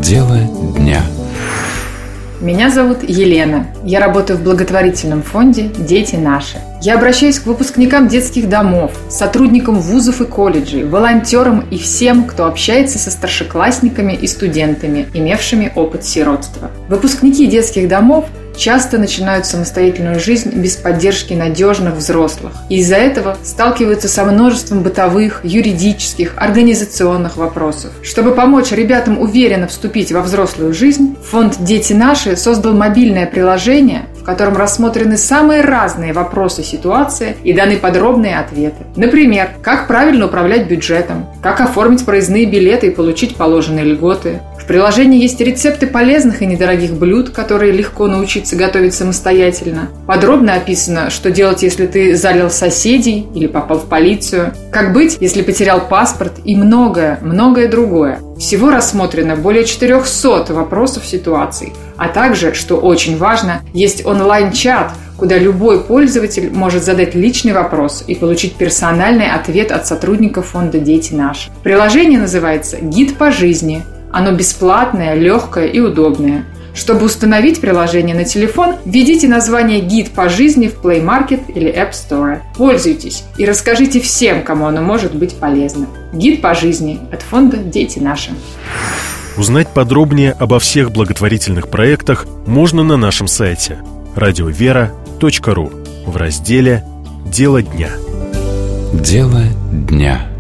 Дело дня. Меня зовут Елена. Я работаю в благотворительном фонде «Дети наши». Я обращаюсь к выпускникам детских домов, сотрудникам вузов и колледжей, волонтерам и всем, кто общается со старшеклассниками и студентами, имевшими опыт сиротства. Выпускники детских домов часто начинают самостоятельную жизнь без поддержки надежных взрослых. И из-за этого сталкиваются со множеством бытовых, юридических, организационных вопросов. Чтобы помочь ребятам уверенно вступить во взрослую жизнь, фонд «Дети наши» создал мобильное приложение, в котором рассмотрены самые разные вопросы ситуации и даны подробные ответы. Например, как правильно управлять бюджетом, как оформить проездные билеты и получить положенные льготы. В приложении есть рецепты полезных и недорогих блюд, которые легко научиться готовить самостоятельно. Подробно описано, что делать, если ты залил соседей или попал в полицию, как быть, если потерял паспорт и многое другое. Всего рассмотрено более 400 вопросов ситуаций, а также, что очень важно, есть онлайн-чат, куда любой пользователь может задать личный вопрос и получить персональный ответ от сотрудников фонда «Дети наши». Приложение называется «Гид по жизни». Оно бесплатное, легкое и удобное. Чтобы установить приложение на телефон, введите название «Гид по жизни» в Play Market или App Store. Пользуйтесь и расскажите всем, кому оно может быть полезно. «Гид по жизни» от фонда «Дети наши». Узнать подробнее обо всех благотворительных проектах можно на нашем сайте radiovera.ru в разделе «Дело дня». Дело дня.